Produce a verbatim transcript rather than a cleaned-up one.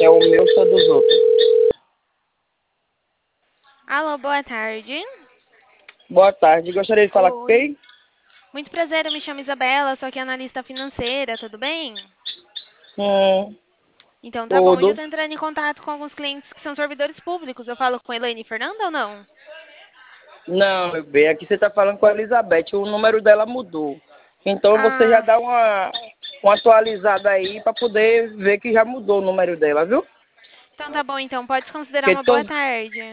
É o meu, só dos outros. Alô, boa tarde. Boa tarde. Gostaria de falar com Oi. quem? Muito prazer, eu me chamo Isabela, sou aqui analista financeira, tudo bem? Hum, Então tá bom, hoje eu tudo. tô entrando em contato com alguns clientes que são servidores públicos. Eu falo com a Elaine Fernanda ou não? Não, meu bem, aqui você está falando com a Elizabeth. O número dela mudou. Então você já Ah, dá uma, uma atualizada aí para poder ver que já mudou o número dela, viu? então tá bom, então pode se considerar Porque uma boa to, tarde.